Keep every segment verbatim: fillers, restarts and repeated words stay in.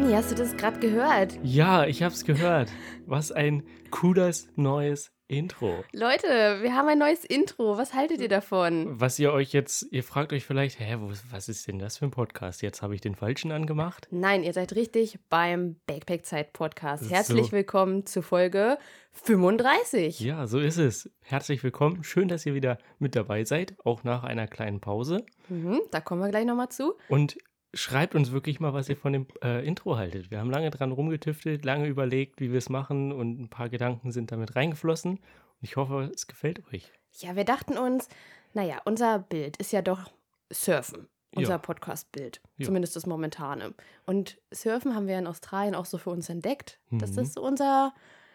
Benni, hast du das gerade gehört? Ja, ich hab's gehört. Was ein cooles neues Intro. Leute, wir haben ein neues Intro. Was haltet ihr davon? Was ihr euch jetzt, ihr fragt euch vielleicht, hä, wo, was ist denn das für ein Podcast? Jetzt habe ich den falschen angemacht. Nein, ihr seid richtig beim Backpack-Zeit-Podcast. So. Herzlich willkommen zu Folge fünfunddreißig. Ja, so ist es. Herzlich willkommen. Schön, dass ihr wieder mit dabei seid, auch nach einer kleinen Pause. Mhm, da kommen wir gleich nochmal zu. Und schreibt uns wirklich mal, was ihr von dem äh, Intro haltet. Wir haben lange dran rumgetüftelt, lange überlegt, wie wir es machen und ein paar Gedanken sind damit reingeflossen. Und ich hoffe, es gefällt euch. Ja, wir dachten uns, naja, unser Bild ist ja doch Surfen. Unser Ja. Podcast-Bild. Ja. Zumindest das momentane. Und Surfen haben wir in Australien auch so für uns entdeckt, dass Mhm. das so unser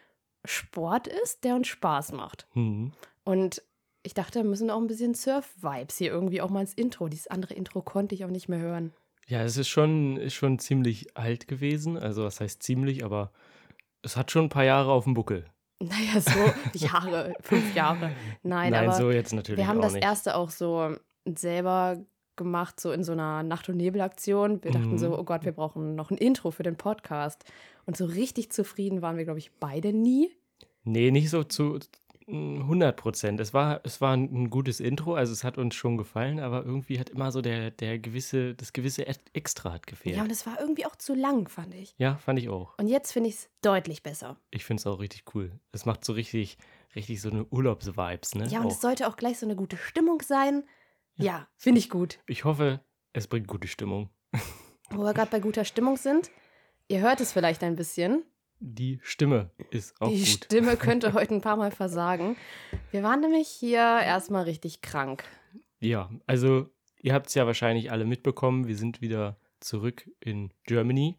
Sport ist, der uns Spaß macht. Mhm. Und ich dachte, wir müssen auch ein bisschen Surf-Vibes hier irgendwie auch mal ins Intro. Dieses andere Intro konnte ich auch nicht mehr hören. Ja, es ist schon, ist schon ziemlich alt gewesen. Also, was heißt ziemlich, aber es hat schon ein paar Jahre auf dem Buckel. Naja, so Jahre, fünf Jahre. Nein, Nein, aber so jetzt natürlich wir haben auch das nicht. erste auch so selber gemacht, so in so einer Nacht- und Nebelaktion. Wir dachten Mhm. so, oh Gott, wir brauchen noch ein Intro für den Podcast. Und so richtig zufrieden waren wir, glaube ich, beide nie. Nee, nicht so zu mm, hundert Prozent. Es war, es war ein gutes Intro, also es hat uns schon gefallen, aber irgendwie hat immer so der, der gewisse, das gewisse Et- Extra hat gefehlt. Ja, und es war irgendwie auch zu lang, fand ich. Ja, fand ich auch. Und jetzt finde ich es deutlich besser. Ich finde es auch richtig cool. Es macht so richtig, richtig so eine Urlaubsvibes, ne? Ja, und auch. es sollte auch gleich so eine gute Stimmung sein. Ja, finde ich gut. Ich hoffe, es bringt gute Stimmung. Wo wir gerade bei guter Stimmung sind, ihr hört es vielleicht ein bisschen. Die Stimme ist auch Die gut. Stimme könnte heute ein paar Mal versagen. Wir waren nämlich hier erstmal richtig krank. Ja, also ihr habt es ja wahrscheinlich alle mitbekommen. Wir sind wieder zurück in Germany.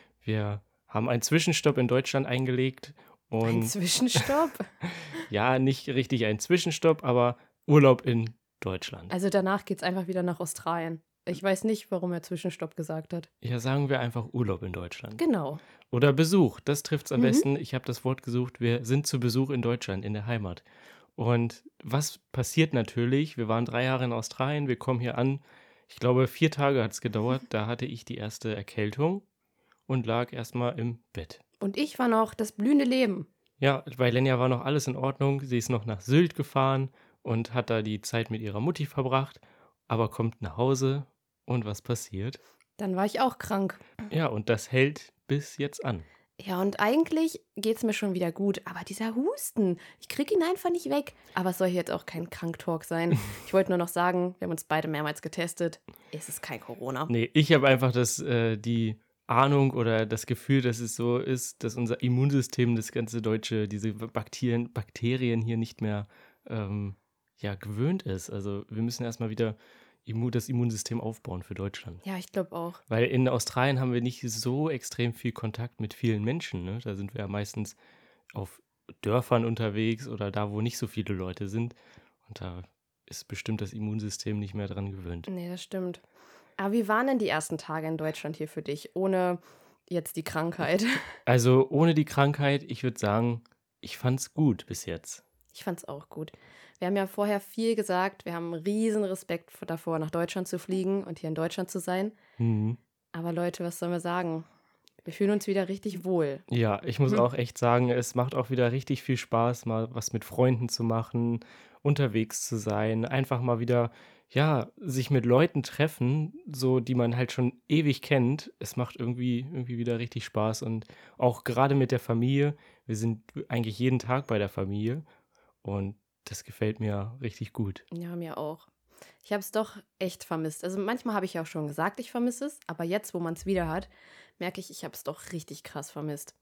Wir haben einen Zwischenstopp in Deutschland eingelegt. Und Ein Zwischenstopp. ja, nicht richtig ein Zwischenstopp, aber Urlaub in Deutschland. Also danach geht es einfach wieder nach Australien. Ich weiß nicht, warum er Zwischenstopp gesagt hat. Ja, sagen wir einfach Urlaub in Deutschland. Genau. Oder Besuch, das trifft es am Mhm. besten. Ich habe das Wort gesucht. Wir sind zu Besuch in Deutschland, in der Heimat. Und was passiert natürlich? Wir waren drei Jahre in Australien, wir kommen hier an. Ich glaube, vier Tage hat es gedauert. Da hatte ich die erste Erkältung und lag erstmal im Bett. Und ich war noch das blühende Leben. Ja, bei Lenja war noch alles in Ordnung. Sie ist noch nach Sylt gefahren und hat da die Zeit mit ihrer Mutti verbracht, aber kommt nach Hause und was passiert? Dann war ich auch krank. Ja, und das hält bis jetzt an. Ja, und eigentlich geht es mir schon wieder gut. Aber dieser Husten, ich kriege ihn einfach nicht weg. Aber es soll hier jetzt auch kein Kranktalk sein. Ich wollte nur noch sagen, wir haben uns beide mehrmals getestet. Es ist kein Corona. Nee, ich habe einfach das, äh, die Ahnung oder das Gefühl, dass es so ist, dass unser Immunsystem, das ganze deutsche, diese Bakterien, Bakterien hier nicht mehr ähm, ja, gewöhnt ist. Also wir müssen erstmal wieder immu- das Immunsystem aufbauen für Deutschland. Ja, ich glaube auch. Weil in Australien haben wir nicht so extrem viel Kontakt mit vielen Menschen. Ne? Da sind wir ja meistens auf Dörfern unterwegs oder da, wo nicht so viele Leute sind. Und da ist bestimmt das Immunsystem nicht mehr dran gewöhnt. Nee, das stimmt. Aber wie waren denn die ersten Tage in Deutschland hier für dich, ohne jetzt die Krankheit? Also ohne die Krankheit, ich würde sagen, ich fand's gut bis jetzt. Ich fand's auch gut. Wir haben ja vorher viel gesagt, wir haben riesen Respekt vor- davor, nach Deutschland zu fliegen und hier in Deutschland zu sein. Mhm. Aber Leute, was sollen wir sagen? Wir fühlen uns wieder richtig wohl. Ja, ich muss Mhm. auch echt sagen, es macht auch wieder richtig viel Spaß, mal was mit Freunden zu machen, unterwegs zu sein, einfach mal wieder, ja, sich mit Leuten treffen, so die man halt schon ewig kennt. Es macht irgendwie, irgendwie wieder richtig Spaß und auch gerade mit der Familie. Wir sind eigentlich jeden Tag bei der Familie und das gefällt mir richtig gut. Ja, mir auch. Ich habe es doch echt vermisst. Also manchmal habe ich ja auch schon gesagt, ich vermisse es. Aber jetzt, wo man es wieder hat, merke ich, ich habe es doch richtig krass vermisst.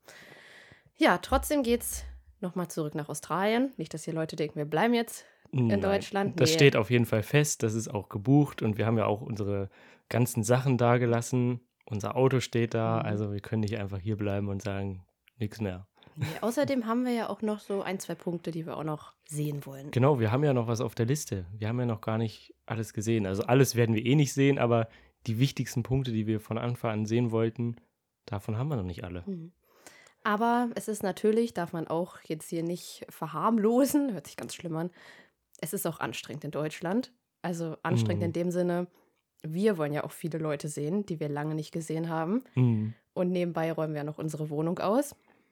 Ja, trotzdem geht's nochmal zurück nach Australien. Nicht, dass hier Leute denken, wir bleiben jetzt in Nein, Deutschland. das Nee. steht auf jeden Fall fest, das ist auch gebucht und wir haben ja auch unsere ganzen Sachen da gelassen. Unser Auto steht da, Mhm. also wir können nicht einfach hier bleiben und sagen, nichts mehr. Nee, außerdem haben wir ja auch noch so ein, zwei Punkte, die wir auch noch sehen wollen. Genau, wir haben ja noch was auf der Liste. Wir haben ja noch gar nicht alles gesehen. Also alles werden wir eh nicht sehen, aber die wichtigsten Punkte, die wir von Anfang an sehen wollten, davon haben wir noch nicht alle. Mhm. Aber es ist natürlich, darf man auch jetzt hier nicht verharmlosen, hört sich ganz schlimm an, es ist auch anstrengend in Deutschland. Also anstrengend Mhm. in dem Sinne, wir wollen ja auch viele Leute sehen, die wir lange nicht gesehen haben. Mhm. und nebenbei räumen wir noch unsere Wohnung aus.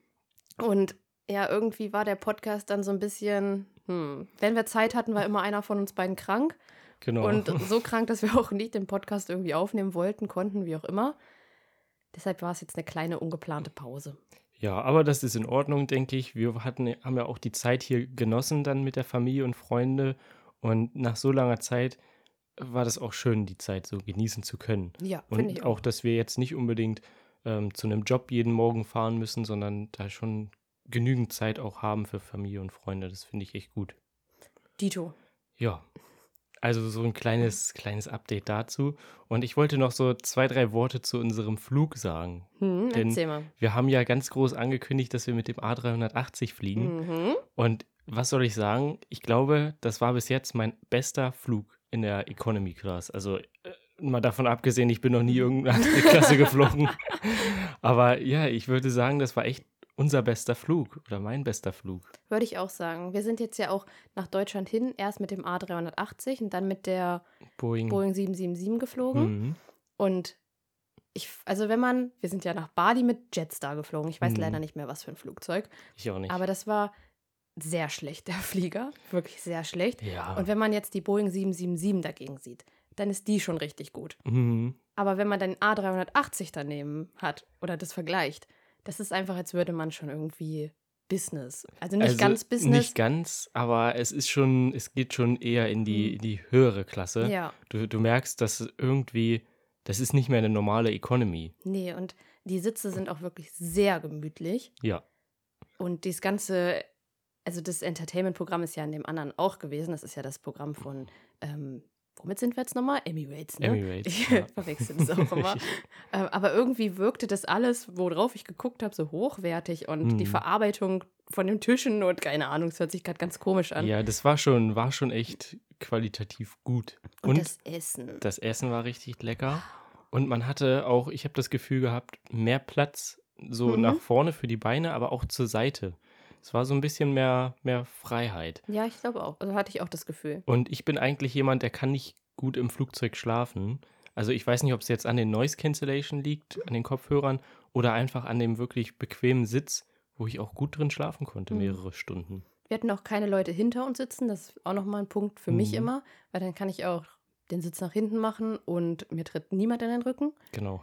Und ja, irgendwie war der Podcast dann so ein bisschen, hm, wenn wir Zeit hatten, war immer einer von uns beiden krank. Genau. Und so krank, dass wir auch nicht den Podcast irgendwie aufnehmen wollten, konnten, wie auch immer. Deshalb war es jetzt eine kleine ungeplante Pause. Ja, aber das ist in Ordnung, denke ich. Wir hatten, haben ja auch die Zeit hier genossen dann mit der Familie und Freunde. Und nach so langer Zeit war das auch schön, die Zeit so genießen zu können. Ja, finde Und ich auch, auch. dass wir jetzt nicht unbedingt ähm, zu einem Job jeden Morgen fahren müssen, sondern da schon genügend Zeit auch haben für Familie und Freunde. Das finde ich echt gut. Dito. Ja, also so ein kleines, kleines Update dazu. Und ich wollte noch so zwei, drei Worte zu unserem Flug sagen. Hm, Denn erzähl mal. wir haben ja ganz groß angekündigt, dass wir mit dem A dreihundertachtzig fliegen. Mhm. Und was soll ich sagen? Ich glaube, das war bis jetzt mein bester Flug in der Economy Class. Also äh, mal davon abgesehen, ich bin noch nie irgendeine andere Klasse geflogen. Aber ja, ich würde sagen, das war echt unser bester Flug oder mein bester Flug. Würde ich auch sagen. Wir sind jetzt ja auch nach Deutschland hin, erst mit dem A dreihundertachtzig und dann mit der Boeing. Boeing sieben sieben sieben geflogen. Mhm. Und ich, also wenn man, wir sind ja nach Bali mit Jetstar geflogen. Ich weiß Mhm. leider nicht mehr, was für ein Flugzeug. Ich auch nicht. Aber das war sehr schlecht, der Flieger. Wirklich sehr schlecht. ja. Und wenn man jetzt die Boeing sieben sieben sieben dagegen sieht, dann ist die schon richtig gut. Mhm. Aber wenn man dann den A dreihundertachtzig daneben hat oder das vergleicht, das ist einfach, als würde man schon irgendwie Business. Also nicht Also ganz Business. Nicht ganz, aber es ist schon, es geht schon eher in die, in die höhere Klasse. Ja, Du, du merkst, dass irgendwie, das ist nicht mehr eine normale Economy. nee, und die Sitze sind auch wirklich sehr gemütlich. Ja. Und dieses ganze, also das Entertainment-Programm ist ja in dem anderen auch gewesen. Das ist ja das Programm von, ähm, womit sind wir jetzt nochmal? Emirates, ne? Emirates, Ich ja. verwechsel das auch immer. Ähm, aber irgendwie wirkte das alles, worauf ich geguckt habe, so hochwertig und die Mhm. Verarbeitung von den Tischen und keine Ahnung, es hört sich gerade ganz komisch an. Ja, das war schon, war schon echt qualitativ gut. Und, Und das Essen. das Essen war richtig lecker. Und man hatte auch, ich habe das Gefühl gehabt, mehr Platz so Mhm. nach vorne für die Beine, aber auch zur Seite. Es war so ein bisschen mehr, mehr Freiheit. Ja, ich glaube auch. Also hatte ich auch das Gefühl. Und ich bin eigentlich jemand, der kann nicht gut im Flugzeug schlafen. Also ich weiß nicht, ob es jetzt an den Noise Cancellation liegt, an den Kopfhörern oder einfach an dem wirklich bequemen Sitz, wo ich auch gut drin schlafen konnte, Mhm. mehrere Stunden. Wir hatten auch keine Leute hinter uns sitzen. Das ist auch nochmal ein Punkt für mich Mhm. immer, weil dann kann ich auch den Sitz nach hinten machen und mir tritt niemand in den Rücken. Genau.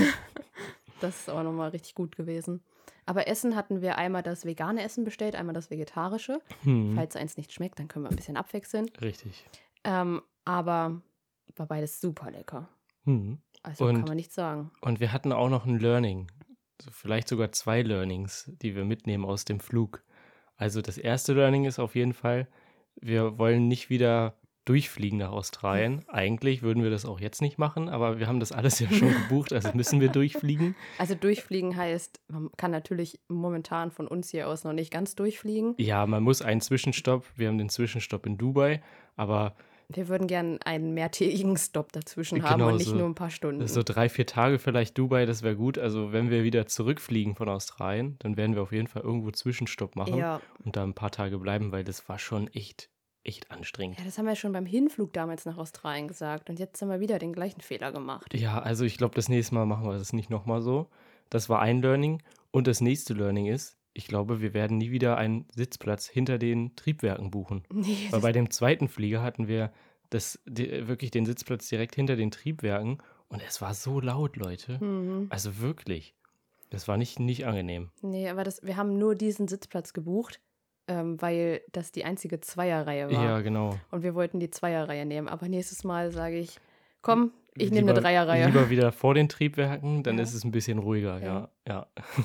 Das ist auch nochmal richtig gut gewesen. Aber Essen hatten wir einmal das vegane Essen bestellt, einmal das vegetarische. Hm, Falls eins nicht schmeckt, dann können wir ein bisschen abwechseln. richtig. Ähm, aber war beides super lecker. Hm. Also Und- kann man nicht sagen. Und wir hatten auch noch ein Learning. So vielleicht sogar zwei Learnings, die wir mitnehmen aus dem Flug. Also das erste Learning ist auf jeden Fall, wir wollen nicht wieder durchfliegen nach Australien. Eigentlich würden wir das auch jetzt nicht machen, aber wir haben das alles ja schon gebucht, also müssen wir durchfliegen. Also durchfliegen heißt, man kann natürlich momentan von uns hier aus noch nicht ganz durchfliegen. Ja, man muss einen Zwischenstopp, wir haben den Zwischenstopp in Dubai, aber Wir würden gerne einen mehrtägigen Stop dazwischen haben Genau und nicht so. nur ein paar Stunden. so drei, vier Tage vielleicht Dubai, das wäre gut. Also wenn wir wieder zurückfliegen von Australien, dann werden wir auf jeden Fall irgendwo Zwischenstopp machen ja. und da ein paar Tage bleiben, weil das war schon echt, echt anstrengend. ja, das haben wir schon beim Hinflug damals nach Australien gesagt. Und jetzt haben wir wieder den gleichen Fehler gemacht. Ja, also ich glaube, das nächste Mal machen wir das nicht nochmal so. Das war ein Learning. Und das nächste Learning ist, ich glaube, wir werden nie wieder einen Sitzplatz hinter den Triebwerken buchen. Nee, Weil das, bei dem zweiten Flieger hatten wir das, die, wirklich den Sitzplatz direkt hinter den Triebwerken. Und es war so laut, Leute. mhm. Also wirklich. Das war nicht, nicht angenehm. Nee, aber das, wir haben nur diesen Sitzplatz gebucht, ähm, weil das die einzige Zweierreihe war. Ja, genau. Und wir wollten die Zweierreihe nehmen. Aber nächstes Mal sage ich, komm, ich nehme eine Lieber- Dreierreihe. Lieber wieder vor den Triebwerken, dann Ja. ist es ein bisschen ruhiger, ja. ja.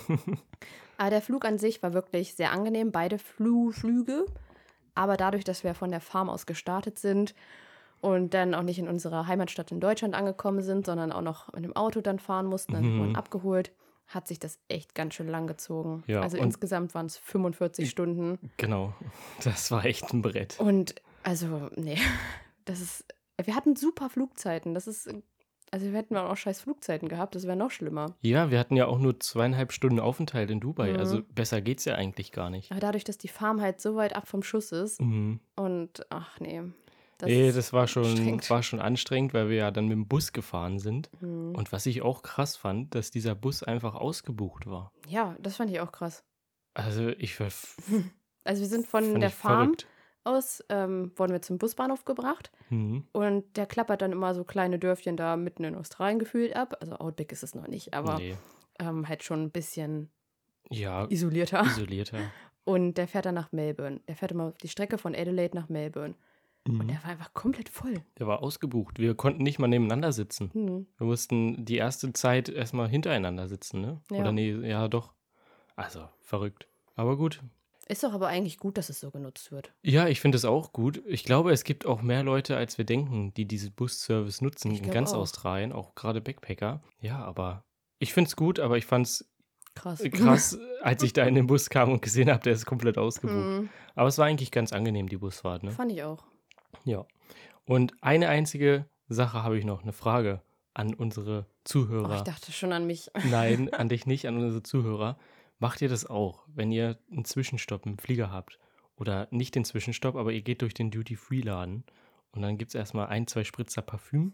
Aber der Flug an sich war wirklich sehr angenehm, beide Flu Flüge. Aber dadurch, dass wir von der Farm aus gestartet sind und dann auch nicht in unserer Heimatstadt in Deutschland angekommen sind, sondern auch noch mit dem Auto dann fahren mussten, dann Mhm. wurden abgeholt, hat sich das echt ganz schön lang gezogen. Ja, also und- insgesamt waren es fünfundvierzig Stunden. Genau. Das war echt ein Brett. Und also, nee, das ist, wir hatten super Flugzeiten. Das ist, also wir hätten auch scheiß Flugzeiten gehabt, das wäre noch schlimmer. Ja, wir hatten ja auch nur zweieinhalb Stunden Aufenthalt in Dubai. Mhm. Also besser geht's ja eigentlich gar nicht. Aber dadurch, dass die Farm halt so weit ab vom Schuss ist Mhm. und, ach nee. Das Nee, ist das war schon, anstrengend. war schon anstrengend, weil wir ja dann mit dem Bus gefahren sind. Mhm. Und was ich auch krass fand, dass dieser Bus einfach ausgebucht war. Ja, das fand ich auch krass. Also ich war, f- Also wir sind von fand der ich Farm verrückt. aus, ähm, wurden wir zum Busbahnhof gebracht. Mhm. Und der klappert dann immer so kleine Dörfchen da mitten in Australien gefühlt ab. Also Outback ist es noch nicht, aber Nee. ähm, halt schon ein bisschen Ja, isolierter. isolierter. Und der fährt dann nach Melbourne. Der fährt immer die Strecke von Adelaide nach Melbourne. Und Mhm. der war einfach komplett voll. Der war ausgebucht. Wir konnten nicht mal nebeneinander sitzen. Hm. Wir mussten die erste Zeit erstmal hintereinander sitzen, ne? Ja. Oder nee, ja doch. Also, verrückt. Aber gut. Ist doch aber eigentlich gut, dass es so genutzt wird. Ja, ich finde es auch gut. Ich glaube, es gibt auch mehr Leute, als wir denken, die diesen Busservice nutzen Ich in glaub ganz auch. Australien, auch gerade Backpacker. Ja, aber ich finde es gut, aber ich fand es Krass. krass, als ich da in den Bus kam und gesehen habe, der ist komplett ausgebucht. Hm. Aber es war eigentlich ganz angenehm, die Busfahrt, ne? Fand ich auch. Ja. Und eine einzige Sache habe ich noch, eine Frage an unsere Oh, ich Zuhörer. dachte schon an mich. Nein, an dich nicht, an unsere Zuhörer. Macht ihr das auch, wenn ihr einen Zwischenstopp im Flieger habt? Oder nicht den Zwischenstopp, aber ihr geht durch den Duty-Free-Laden und dann gibt es erstmal ein, zwei Spritzer Parfüm.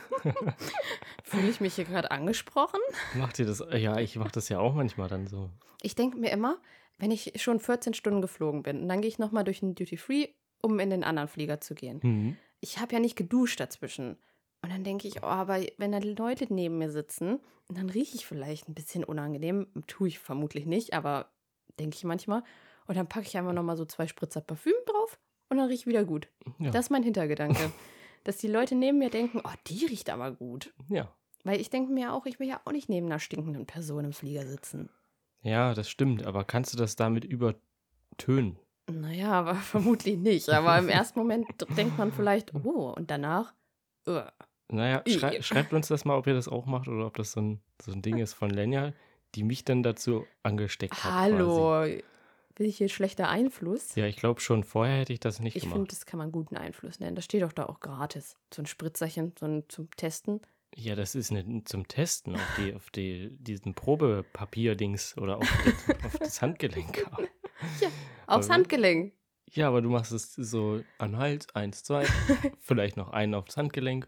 Fühle ich mich hier gerade angesprochen? Macht ihr das? Ja, ich mache das ja auch manchmal dann so. Ich denke mir immer, wenn ich schon vierzehn Stunden geflogen bin und dann gehe ich nochmal durch den Duty Free, um in den anderen Flieger zu gehen. Mhm. Ich habe ja nicht geduscht dazwischen. Und dann denke ich, oh, aber wenn da Leute neben mir sitzen, dann rieche ich vielleicht ein bisschen unangenehm. Tue ich vermutlich nicht, aber denke ich manchmal. Und dann packe ich einfach nochmal so zwei Spritzer Parfüm drauf und dann rieche ich wieder gut. Ja. Das ist mein Hintergedanke. Dass die Leute neben mir denken, oh, die riecht aber gut. ja. Weil ich denke mir auch, ich will ja auch nicht neben einer stinkenden Person im Flieger sitzen. Ja, das stimmt, aber kannst du das damit übertönen? Naja, aber vermutlich nicht. Aber im ersten Moment denkt man vielleicht, oh, und danach, uh. Naja, I. schrei schreibt uns das mal, ob ihr das auch macht oder ob das so ein, so ein Ding ist von Lenja, die mich dann dazu angesteckt hat. Quasi. Hallo, will ich hier schlechter Einfluss? Ja, ich glaube schon, vorher hätte ich das nicht Ich finde, gemacht. das kann man guten Einfluss nennen. Das steht doch da auch gratis. So ein Spritzerchen, so ein zum Testen. Ja, das ist nicht zum Testen auf, die, auf die, diesen Probepapier-Dings oder auf, das- auf das Handgelenk. Aufs Aber- Handgelenk. Ja, aber du machst es so an Hals, eins, zwei, vielleicht noch einen aufs Handgelenk.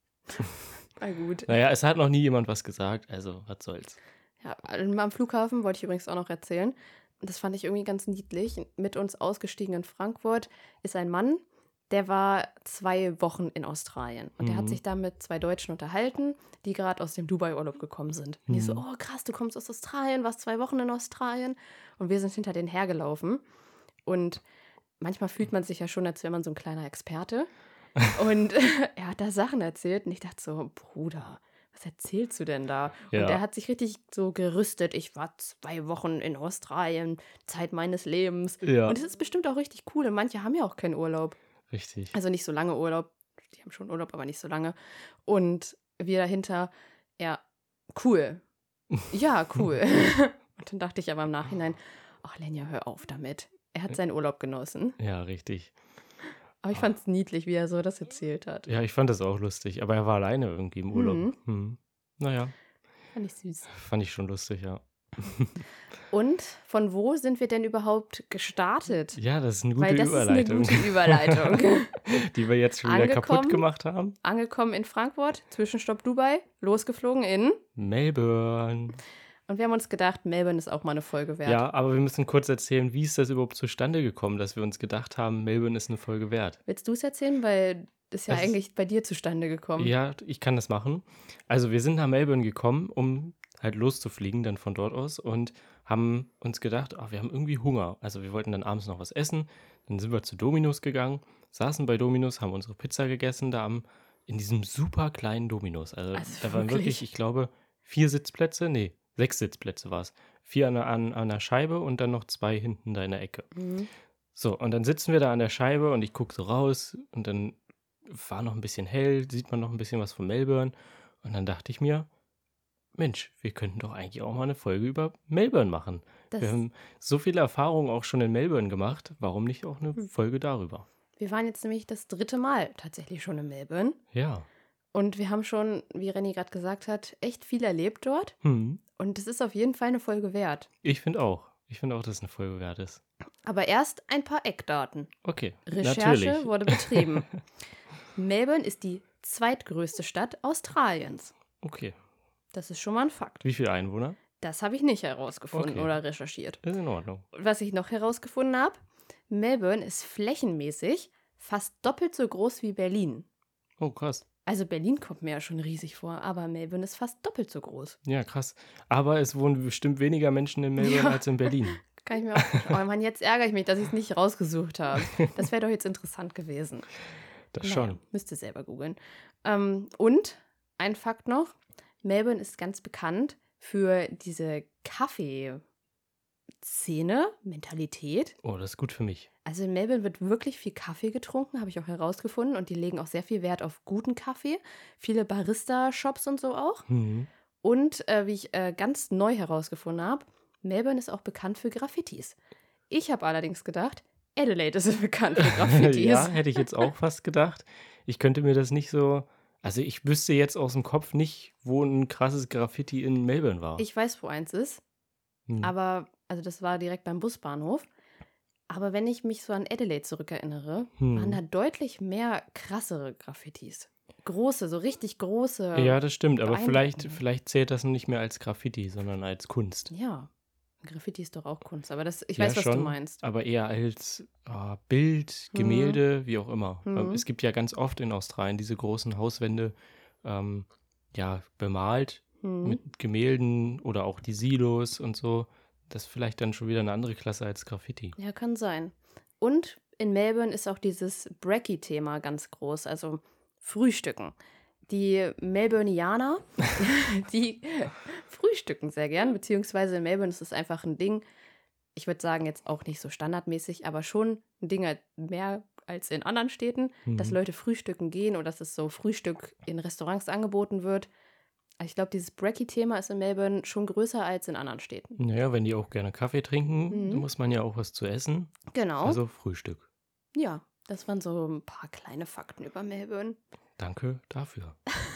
Na gut. Naja, es hat noch nie jemand was gesagt, also was soll's. Ja, am Flughafen wollte ich übrigens auch noch erzählen. Das fand ich irgendwie ganz niedlich. Mit uns ausgestiegen in Frankfurt ist ein Mann, der war zwei Wochen in Australien. Und der hat Mhm. sich da mit zwei Deutschen unterhalten, die gerade aus dem Dubai-Urlaub gekommen sind. Und die so, Mhm. oh krass, du kommst aus Australien, warst zwei Wochen in Australien. Und wir sind hinter denen hergelaufen. Und manchmal fühlt man sich ja schon, als wäre man so ein kleiner Experte. Und er hat da Sachen erzählt. Und ich dachte so, Bruder, was erzählst du denn da? Ja. Und er hat sich richtig so gerüstet. Ich war zwei Wochen in Australien, Zeit meines Lebens. Ja, Und das ist bestimmt auch richtig cool. Und manche haben ja auch keinen Urlaub. richtig. Also nicht so lange Urlaub. Die haben schon Urlaub, aber nicht so lange. Und wir dahinter, ja, cool. Ja, cool. Und dann dachte ich aber im Nachhinein, ach Lenja, hör auf damit. Er hat seinen Urlaub genossen. Ja, richtig. Aber ich fand es niedlich, wie er so das erzählt hat. Ja, ich fand das auch lustig, aber er war alleine irgendwie im Urlaub. Mhm. Hm. Naja, Fand ich süß. fand ich schon lustig, ja. Und von wo sind wir denn überhaupt gestartet? Ja, das ist eine gute Weil das Überleitung, ist eine gute Überleitung. die wir jetzt schon wieder kaputt Angekommen. gemacht haben. Angekommen in Frankfurt, Zwischenstopp Dubai, losgeflogen in. Melbourne. Und wir haben uns gedacht, Melbourne ist auch mal eine Folge wert. Ja, aber wir müssen kurz erzählen, wie ist das überhaupt zustande gekommen, dass wir uns gedacht haben, Melbourne ist eine Folge wert. Willst du es erzählen? Weil das ist ja Das ist- eigentlich bei dir zustande gekommen. Ja, ich kann das machen. Also wir sind nach Melbourne gekommen, um halt loszufliegen, dann von dort aus und haben uns gedacht, ach, wir haben irgendwie Hunger. Also wir wollten dann abends noch was essen. Dann sind wir zu Dominos gegangen, saßen bei Dominos, haben unsere Pizza gegessen, da am, in diesem super kleinen Dominos. Also, Also da waren wirklich? wirklich, ich glaube, vier Sitzplätze, nee, sechs Sitzplätze war es. Vier an, der- an, an der Scheibe und dann noch zwei hinten da in der Ecke. Mhm. So, und dann sitzen wir da an der Scheibe und ich gucke so raus und dann war noch ein bisschen hell, sieht man noch ein bisschen was von Melbourne. Und dann dachte ich mir, Mensch, wir könnten doch eigentlich auch mal eine Folge über Melbourne machen. Das, Wir haben so viele Erfahrungen auch schon in Melbourne gemacht, warum nicht auch eine Hm. Folge darüber? wir waren jetzt nämlich das dritte Mal tatsächlich schon in Melbourne. Ja. Und wir haben schon, wie Renny gerade gesagt hat, echt viel erlebt dort. Hm. Und es ist auf jeden Fall eine Folge wert. Ich finde auch. Ich finde auch, dass es eine Folge wert ist. Aber erst ein paar Eckdaten. Okay, Recherche natürlich. wurde betrieben. Melbourne ist die zweitgrößte Stadt Australiens. Okay. Das ist schon mal ein Fakt. Wie viele Einwohner? Das habe ich nicht herausgefunden Okay. oder recherchiert. Ist in Ordnung. Was ich noch herausgefunden habe, Melbourne ist flächenmäßig fast doppelt so groß wie Berlin. Oh, krass. Also Berlin kommt mir ja schon riesig vor, aber Melbourne ist fast doppelt so groß. Ja, krass. Aber es wohnen bestimmt weniger Menschen in Melbourne Ja. als in Berlin. Kann ich mir auch vorstellen. Oh Mann, jetzt ärgere ich mich, dass ich es nicht rausgesucht habe. Das wäre doch jetzt interessant gewesen. Das Naja, schon. müsst ihr selber googeln. Ähm, und ein Fakt noch, Melbourne ist ganz bekannt für diese Kaffee-Szene, Mentalität. Oh, das ist gut für mich. Also in Melbourne wird wirklich viel Kaffee getrunken, habe ich auch herausgefunden. Und die legen auch sehr viel Wert auf guten Kaffee. Viele Barista-Shops und so auch. Mhm. Und äh, wie ich äh, ganz neu herausgefunden habe, Melbourne ist auch bekannt für Graffitis. Ich habe allerdings gedacht, Adelaide ist bekannt für Graffitis. Ja, hätte ich jetzt auch fast gedacht. Ich könnte mir das nicht so. Also, ich wüsste jetzt aus dem Kopf nicht, wo ein krasses Graffiti in Melbourne war. Ich weiß, wo eins ist, Hm. aber, also das war direkt beim Busbahnhof. Aber wenn ich mich so an Adelaide zurückerinnere, Hm. waren da deutlich mehr krassere Graffitis. Große, so richtig große. Ja, das stimmt, aber vielleicht, beeindruckend. vielleicht zählt das nicht mehr als Graffiti, sondern als Kunst. Ja, Graffiti ist doch auch Kunst, aber das, ich Ja, weiß, was schon, du meinst. aber eher als ah, Bild, Mhm. Gemälde, wie auch immer. Mhm. Ähm, Es gibt ja ganz oft in Australien diese großen Hauswände, ähm, ja, bemalt Hm. mit Gemälden oder auch die Silos und so. Das ist vielleicht dann schon wieder eine andere Klasse als Graffiti. Ja, kann sein. Und in Melbourne ist auch dieses Brekkie-Thema ganz groß, also Frühstücken. Die Melbourneianer, die frühstücken sehr gern, beziehungsweise in Melbourne ist es einfach ein Ding, ich würde sagen jetzt auch nicht so standardmäßig, aber schon ein Ding halt mehr als in anderen Städten, dass Mhm. Leute frühstücken gehen oder dass es so Frühstück in Restaurants angeboten wird. Also ich glaube, dieses Brekkie-Thema ist in Melbourne schon größer als in anderen Städten. Naja, wenn die auch gerne Kaffee trinken, Mhm. muss man ja auch was zu essen. Genau. Also Frühstück. Ja, das waren so ein paar kleine Fakten über Melbourne. Danke dafür.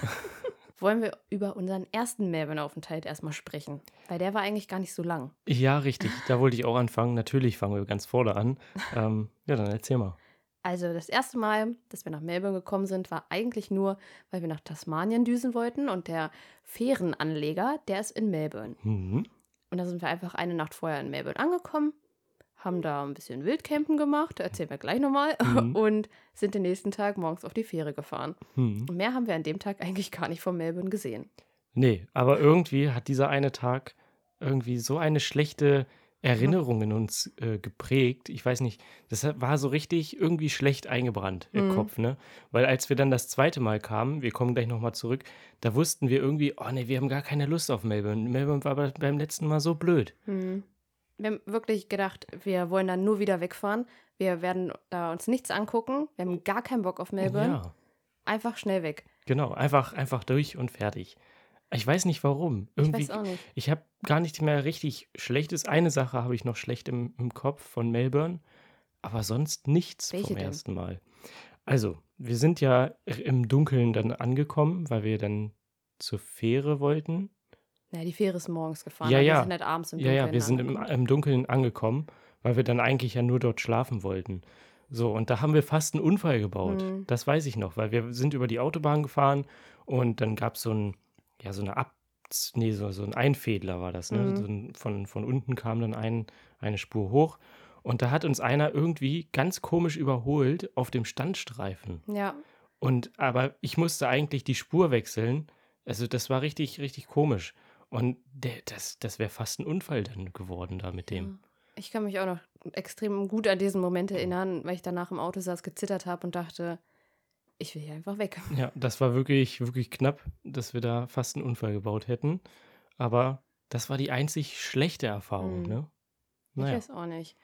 Wollen wir über unseren ersten Melbourne-Aufenthalt erstmal sprechen? Weil der war eigentlich gar nicht so lang. Ja, richtig. Da wollte ich auch anfangen. Natürlich fangen wir ganz vorne an. Ähm, ja, dann erzähl mal. Also das erste Mal, dass wir nach Melbourne gekommen sind, war eigentlich nur, weil wir nach Tasmanien düsen wollten und der Fährenanleger, der ist in Melbourne. Mhm. Und da sind wir einfach eine Nacht vorher in Melbourne angekommen, haben da ein bisschen Wildcampen gemacht, erzählen wir gleich nochmal, Mhm. und sind den nächsten Tag morgens auf die Fähre gefahren. Mhm. Und mehr haben wir an dem Tag eigentlich gar nicht von Melbourne gesehen. Nee, aber irgendwie hat dieser eine Tag irgendwie so eine schlechte Erinnerung in uns äh, geprägt. Ich weiß nicht, das hat- war so richtig irgendwie schlecht eingebrannt im Mhm. Kopf, ne? Weil als wir dann das zweite Mal kamen, wir kommen gleich nochmal zurück, da wussten wir irgendwie, oh nee, wir haben gar keine Lust auf Melbourne. Melbourne war aber beim letzten Mal so blöd. Hm. Wir haben wirklich gedacht, wir wollen dann nur wieder wegfahren. Wir werden da uns nichts angucken. Wir haben gar keinen Bock auf Melbourne. Ja, Einfach schnell weg. genau, einfach, einfach durch und fertig. Ich weiß nicht warum. Ich Irgendwie, weiß auch nicht. ich habe gar nicht mehr richtig Schlechtes. Eine Sache habe ich noch schlecht im, im Kopf von Melbourne, aber sonst nichts Welche vom denn? ersten Mal. Also, wir sind ja im Dunkeln dann angekommen, weil wir dann zur Fähre wollten. Naja, die Fähre ist morgens gefahren. Ja, aber ja. Wir sind halt abends im Ja, Dunkeln ja, wir sind im, angekommen. im Dunkeln angekommen, weil wir dann eigentlich ja nur dort schlafen wollten. So, und da haben wir fast einen Unfall gebaut. Hm. Das weiß ich noch, weil wir sind über die Autobahn gefahren und dann gab es so ein, ja, so eine Ab, nee, so, so ein Einfädler war das, ne? Mhm. So ein, von, von unten kam dann ein, eine Spur hoch und da hat uns einer irgendwie ganz komisch überholt auf dem Standstreifen. Ja, Und aber ich musste eigentlich die Spur wechseln. Also das war richtig, richtig komisch. Und der, das, das wäre fast ein Unfall dann geworden da mit dem. ja. Ich kann mich auch noch extrem gut an diesen Moment erinnern, weil ich danach im Auto saß, gezittert habe und dachte, ich will hier einfach weg. Ja, das war wirklich, wirklich knapp, dass wir da fast einen Unfall gebaut hätten. Aber das war die einzig schlechte Erfahrung, Hm. ne? Ich Naja. weiß auch nicht.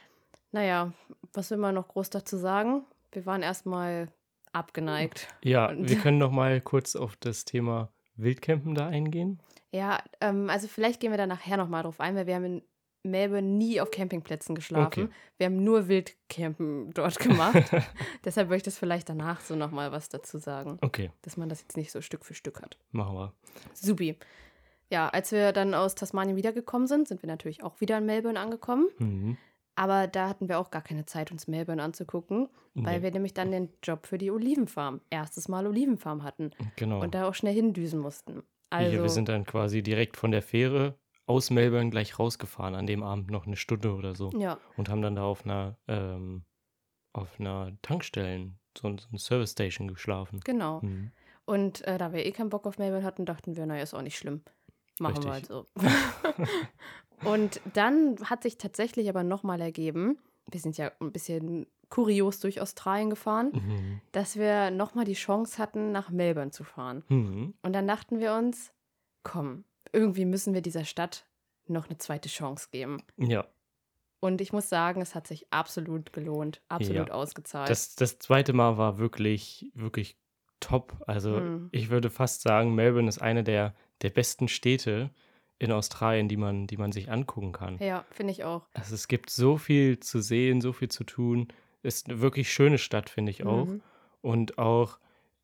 Naja, was will man noch groß dazu sagen? Wir waren erstmal abgeneigt. Ja, Und- wir können noch mal kurz auf das Thema Wildcampen da eingehen. Ja, ähm, also vielleicht gehen wir da nachher nochmal drauf ein, weil wir haben in Melbourne nie auf Campingplätzen geschlafen. Okay. Wir haben nur Wildcampen dort gemacht. Deshalb würde ich das vielleicht danach so nochmal was dazu sagen, Okay, dass man das jetzt nicht so Stück für Stück hat. machen wir. Supi. Ja, als wir dann aus Tasmanien wiedergekommen sind, sind wir natürlich auch wieder in Melbourne angekommen. Mhm. Aber da hatten wir auch gar keine Zeit, uns Melbourne anzugucken, weil Ne, wir nämlich dann den Job für die Olivenfarm, erstes Mal Olivenfarm hatten und genau. da auch schnell hindüsen mussten. Wir wir Also, sind dann quasi direkt von der Fähre aus Melbourne gleich rausgefahren, an dem Abend noch eine Stunde oder so ja, und haben dann da auf einer ähm, auf 'ner Tankstellen so 'n so 'ne Service Station geschlafen. genau. Mhm, Und äh, da wir eh keinen Bock auf Melbourne hatten, dachten wir, naja, ist auch nicht schlimm. Machen wir halt richtig. so. Und dann hat sich tatsächlich aber nochmal ergeben, wir sind ja ein bisschen kurios durch Australien gefahren, Mhm. dass wir nochmal die Chance hatten, nach Melbourne zu fahren. Mhm. Und dann dachten wir uns, komm, irgendwie müssen wir dieser Stadt noch eine zweite Chance geben. Ja, Und ich muss sagen, es hat sich absolut gelohnt, absolut ja. ausgezahlt. Das das zweite Mal war wirklich, wirklich top. Also, Hm. ich würde fast sagen, Melbourne ist eine der der besten Städte in Australien, die man die man sich angucken kann. Ja, finde ich auch. Also, es gibt so viel zu sehen, so viel zu tun. Ist 'ne wirklich schöne Stadt, finde ich auch. Mhm. Und auch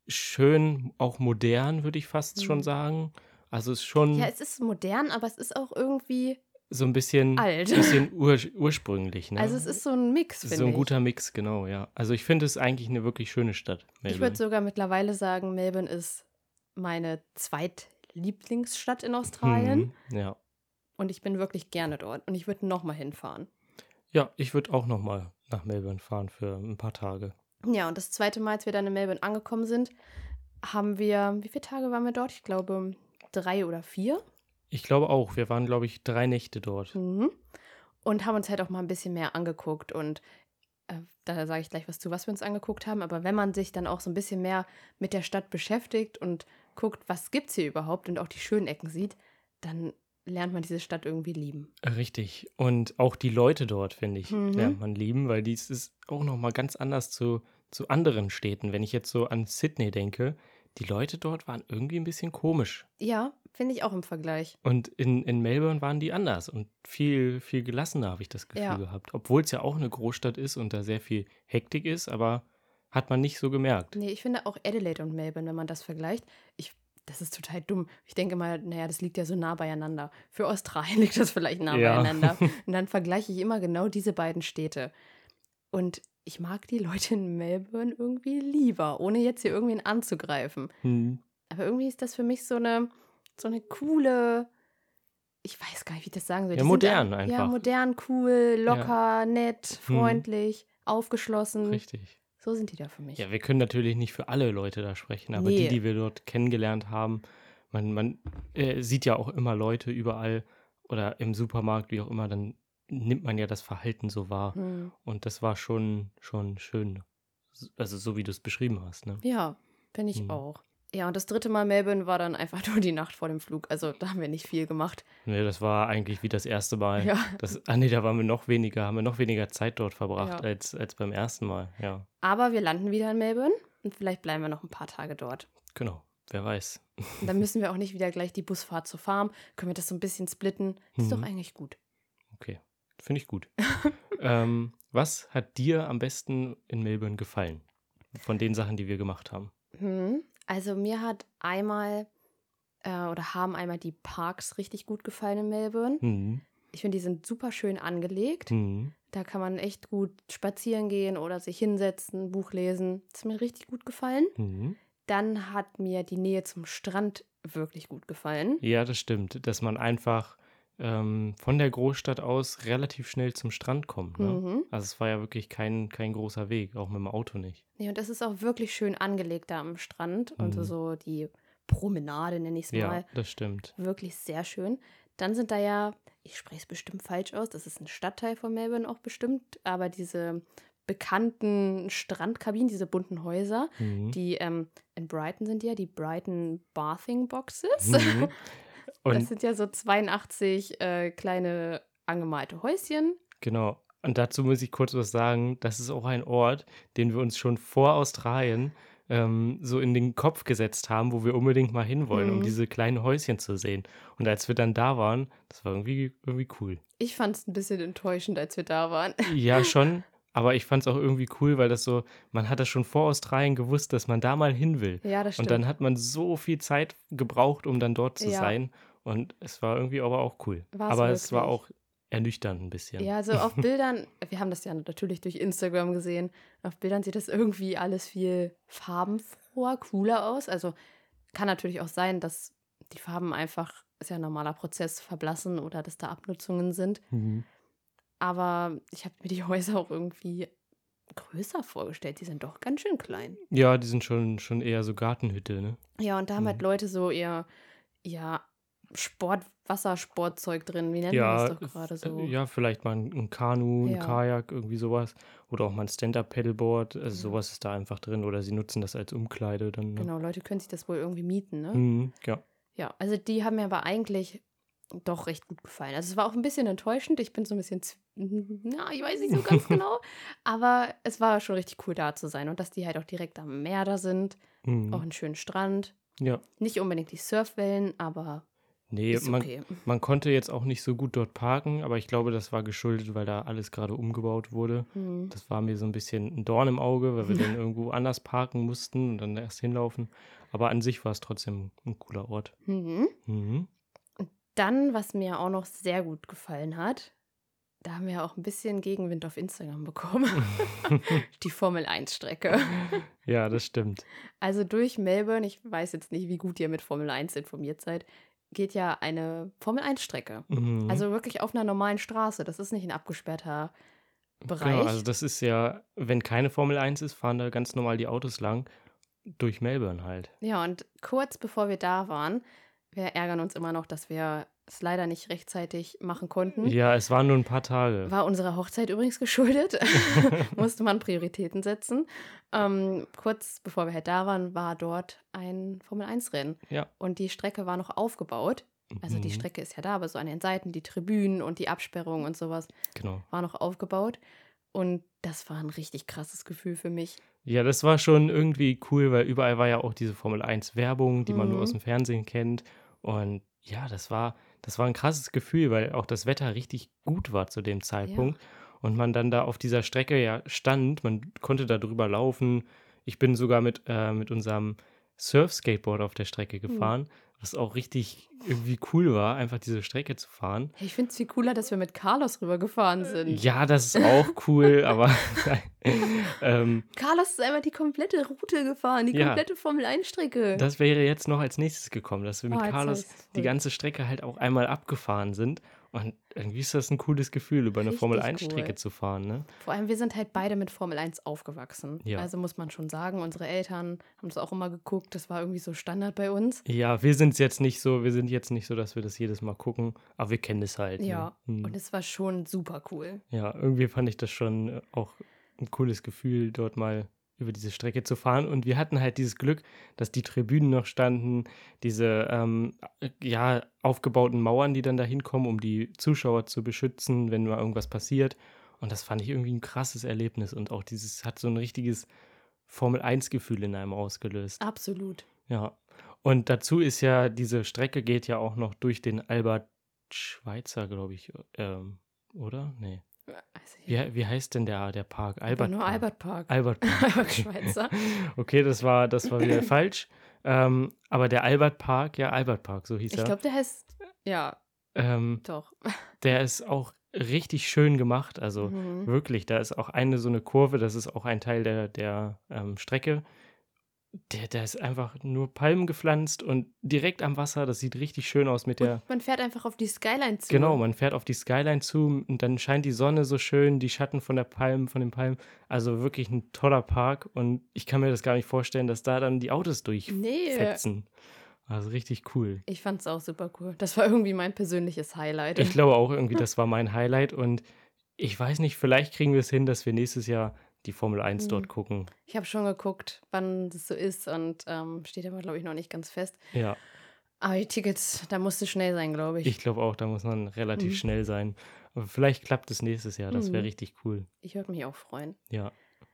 schön, auch modern, würde ich fast schon Mhm. sagen. Also, ist Ja, schon es ist modern, aber es ist auch irgendwie so ein bisschen alt. bisschen ur ursprünglich, Also es ne? ist so ein Mix, So finde ein ich. guter Mix, genau, ja. Also, ich finde es eigentlich eine wirklich schöne Stadt, Ich würde Melbourne. sogar mittlerweile sagen, Melbourne ist meine Zweitlieblingsstadt in Australien Mhm, ja. und ich bin wirklich gerne dort und ich würde noch mal hinfahren. Ja, ich würde auch noch mal nach Melbourne fahren für ein paar Tage. Ja, und das zweite Mal, als wir dann in Melbourne angekommen sind, haben wir, wie viele Tage waren wir dort? Ich glaube drei oder vier. Ich glaube auch. Wir waren, glaube ich, drei Nächte dort. Mhm. Und haben uns halt auch mal ein bisschen mehr angeguckt und äh, da sage ich gleich was zu, was wir uns angeguckt haben. Aber wenn man sich dann auch so ein bisschen mehr mit der Stadt beschäftigt und guckt, was gibt's hier überhaupt und auch die schönen Ecken sieht, dann lernt man diese Stadt irgendwie lieben. Richtig. Und auch die Leute dort, finde ich, Mhm. lernt man lieben, weil dies ist auch noch mal ganz anders zu zu anderen Städten. Wenn ich jetzt so an Sydney denke, die Leute dort waren irgendwie ein bisschen komisch. Ja, finde ich auch im Vergleich. Und in in Melbourne waren die anders und viel viel gelassener, habe ich das Gefühl Ja. gehabt. Obwohl es ja auch eine Großstadt ist und da sehr viel Hektik ist, aber hat man nicht so gemerkt. Ne, ich finde auch Adelaide und Melbourne, wenn man das vergleicht, ich das ist total dumm. Ich denke mal, na ja, das liegt ja so nah beieinander. Für Australien liegt das vielleicht nah Ja. beieinander. Und dann vergleiche ich immer genau diese beiden Städte. Und ich mag die Leute in Melbourne irgendwie lieber, ohne jetzt hier irgendwen anzugreifen. Mhm. Aber irgendwie ist das für mich so eine so eine coole, ich weiß gar nicht, wie ich das sagen soll. Ja, Die sind a modern ja, einfach. modern, cool, Ja. locker, nett, Mhm. freundlich, aufgeschlossen. Richtig. So sind die da für mich. Ja, wir können natürlich nicht für alle Leute da sprechen, aber die, Ne. die wir dort kennengelernt haben, man man, äh, sieht ja auch immer Leute überall oder im Supermarkt, wie auch immer, dann nimmt man ja das Verhalten so wahr. Mhm. Und das war schon schon schön. S Also, so wie du es beschrieben hast, ne? Ja, finde ich Mhm. auch. Ja, und das dritte Mal Melbourne war dann einfach nur die Nacht vor dem Flug. Also, da haben wir nicht viel gemacht. Ne, das war eigentlich wie das erste Mal. Ja, Das ah ne, da waren wir noch weniger haben wir noch weniger Zeit dort verbracht ja. als als beim ersten Mal, ja. Aber wir landen wieder in Melbourne und vielleicht bleiben wir noch ein paar Tage dort. Genau, wer weiß. Und dann müssen wir auch nicht wieder gleich die Busfahrt zur Farm. Können wir das so ein bisschen splitten? Ist doch Mhm. eigentlich gut. Okay, finde ich gut. Ähm, was hat dir am besten in Melbourne gefallen? Von den Sachen, die wir gemacht haben? Mhm. Also, mir hat einmal äh, oder haben einmal die Parks richtig gut gefallen in Melbourne. Mhm. Ich finde, die sind super schön angelegt. Mhm. Da kann man echt gut spazieren gehen oder sich hinsetzen, Buch lesen. Das hat mir richtig gut gefallen. Mhm. Dann hat mir die Nähe zum Strand wirklich gut gefallen. Ja, das stimmt, dass man einfach, ähm, von der Großstadt aus relativ schnell zum Strand kommt, ne? Mhm. Also, es war ja wirklich kein kein großer Weg, auch mit dem Auto nicht. Ja, und das ist auch wirklich schön angelegt da am Strand. Und so, Mhm. so die Promenade, nenne ich es Ja, mal. das stimmt. Wirklich sehr schön. Dann sind da ja, ich spreche es bestimmt falsch aus, das ist ein Stadtteil von Melbourne auch bestimmt, aber diese bekannten Strandkabinen, diese bunten Häuser, Mhm. die ähm, in Brighton sind die ja, die Brighton Bathing Boxes. Mhm. Das Und sind ja so zweiundachtzig äh, kleine angemalte Häuschen. genau. Und dazu muss ich kurz was sagen. Das ist auch ein Ort, den wir uns schon vor Australien, ähm, so in den Kopf gesetzt haben, wo wir unbedingt mal hinwollen, um Hm. diese kleinen Häuschen zu sehen. Und als wir dann da waren, das war irgendwie irgendwie cool. Ich fand es ein bisschen enttäuschend, als wir da waren. Ja, schon, aber ich fand es auch irgendwie cool, weil das so man hat das schon vor Australien gewusst, dass man da mal hin will. Ja, das Und dann stimmt. hat man so viel Zeit gebraucht, um dann dort zu Ja, sein. Und es war irgendwie aber auch cool. war es Aber es war wirklich. auch ernüchternd ein bisschen. Ja, also auf Bildern, wir haben das ja natürlich durch Instagram gesehen, auf Bildern sieht das irgendwie alles viel farbenfroher, cooler aus. Also kann natürlich auch sein, dass die Farben einfach, ist ja ein normaler Prozess, verblassen oder dass da Abnutzungen sind. Mhm. Aber ich habe mir die Häuser auch irgendwie größer vorgestellt. Die sind doch ganz schön klein. Ja, die sind schon, schon eher so Gartenhütte, ne? Ja, und da haben halt Mhm. Leute so ihr, ja, Sport, Wassersportzeug drin. Wie nennt man das Ja, doch f- gerade äh, so? ja, vielleicht mal ein, ein Kanu, ein Ja, Kajak, irgendwie sowas. Oder auch mal ein Stand-Up-Paddleboard. Also ja. sowas ist da einfach drin. Oder sie nutzen das als Umkleide dann, ne? Genau, Leute können sich das wohl irgendwie mieten, ne? Mhm, ja. Ja, also die haben mir aber eigentlich doch recht gut gefallen. Also es war auch ein bisschen enttäuschend. Ich bin so ein bisschen, z- na, ich weiß nicht so ganz genau. Aber es war schon richtig cool da zu sein. Und dass die halt auch direkt am Meer da sind. Auch Mhm. einen schönen Strand. Ja. Nicht unbedingt die Surfwellen, aber Nee, ist man, okay. man konnte jetzt auch nicht so gut dort parken, aber ich glaube, das war geschuldet, weil da alles gerade umgebaut wurde. Hm. Das war mir so ein bisschen ein Dorn im Auge, weil wir dann irgendwo anders parken mussten und dann erst hinlaufen. Aber an sich war es trotzdem ein cooler Ort. Mhm. Mhm. Und dann, was mir auch noch sehr gut gefallen hat, da haben wir auch ein bisschen Gegenwind auf Instagram bekommen. Die Formel eins Strecke. Ja, das stimmt. Also durch Melbourne, ich weiß jetzt nicht, wie gut ihr mit Formel eins informiert seid, geht ja eine Formel eins Strecke. Mhm. Also wirklich auf einer normalen Straße. Das ist nicht ein abgesperrter Genau, also Bereich. das ist ja, wenn keine Formel eins ist, fahren da ganz normal die Autos lang. Durch Melbourne halt. Ja, und kurz bevor wir da waren, wir ärgern uns immer noch, dass wir es leider nicht rechtzeitig machen konnten. Ja, es waren nur ein paar Tage. War unserer Hochzeit übrigens geschuldet. Musste man Prioritäten setzen. Ähm, kurz bevor wir halt da waren, war dort ein Formel eins Rennen. Ja. Und die Strecke war noch aufgebaut. Also die Mhm. Strecke ist ja da, aber so an den Seiten, die Tribünen und die Absperrung und sowas Genau. war noch aufgebaut. Und das war ein richtig krasses Gefühl für mich. Ja, das war schon irgendwie cool, weil überall war ja auch diese Formel eins Werbung, die man nur aus Mhm. dem Fernsehen kennt. Und ja, das war, das war ein krasses Gefühl, weil auch das Wetter richtig gut war zu dem Ja. Zeitpunkt. Und man dann da auf dieser Strecke ja stand, man konnte da drüber laufen. Ich bin sogar mit, äh, mit unserem Surf-Skateboard auf der Strecke Hm. gefahren, was auch richtig irgendwie cool war, einfach diese Strecke zu fahren. Ich finde es viel cooler, dass wir mit Carlos rübergefahren sind. Ja, das ist auch cool, aber ähm, Carlos ist einfach die komplette Route gefahren, die Ja. komplette Formel eins Strecke. das wäre jetzt noch als nächstes gekommen, dass wir mit Oh, jetzt Carlos hab ich's die voll. ganze Strecke halt auch einmal abgefahren sind. Und irgendwie ist das ein cooles Gefühl, über eine Formel Richtig eins Strecke cool. zu fahren, ne? Vor allem, wir sind halt beide mit Formel eins aufgewachsen. Ja. Also muss man schon sagen, unsere Eltern haben das auch immer geguckt. Das war irgendwie so Standard bei uns. Ja, wir sind jetzt nicht so, wir sind jetzt nicht so, dass wir das jedes Mal gucken, aber wir kennen es halt. Ja, Ne? Hm. und es war schon super cool. Ja, irgendwie fand ich das schon äh, auch ein cooles Gefühl, dort mal über diese Strecke zu fahren. Und wir hatten halt dieses Glück, dass die Tribünen noch standen, diese ähm, äh, ja, aufgebauten Mauern, die dann da hinkommen, um die Zuschauer zu beschützen, wenn mal irgendwas passiert. Und das fand ich irgendwie ein krasses Erlebnis. Und auch dieses hat so ein richtiges Formel eins Gefühl in einem ausgelöst. Absolut. Ja. Und dazu ist ja, diese Strecke geht ja auch noch durch den Albert Schweitzer, glaube ich. Ähm, oder? Nee. Also Wie, wie heißt denn der, der Park? aber Albert nur Park. Albert Park. Albert Park. Albert Schweitzer. Okay, das war, das war wieder falsch. Ähm, aber der Albert Park, ja, Albert Park, so hieß Ich er. glaube, der heißt, ja, Ähm, doch. der ist auch richtig schön gemacht. Also Mhm. wirklich, da ist auch eine so eine Kurve, das ist auch ein Teil der, der ähm, Strecke. Der, der ist einfach nur Palmen gepflanzt und direkt am Wasser. Das sieht richtig schön aus mit der. Und man fährt einfach auf die Skyline zu. Genau, man fährt auf die Skyline zu und dann scheint die Sonne so schön, die Schatten von der Palmen, von den Palmen. Also wirklich ein toller Park und ich kann mir das gar nicht vorstellen, dass da dann die Autos Nee. durchfetzen. Also richtig cool. Ich fand es auch super cool. Das war irgendwie mein persönliches Highlight. Ich glaube auch irgendwie, das war mein Highlight und ich weiß nicht, vielleicht kriegen wir es hin, dass wir nächstes Jahr die Formel eins Mhm. dort gucken. Ich habe schon geguckt, wann das so ist und ähm, steht aber, glaube ich, noch nicht ganz fest. Ja, Aber die Tickets, da musste schnell sein, glaube ich. ich glaube auch, da muss man relativ Mhm. schnell sein. Aber vielleicht klappt es nächstes Jahr, das wäre Mhm. richtig cool. Ich würde mich auch freuen. Ja.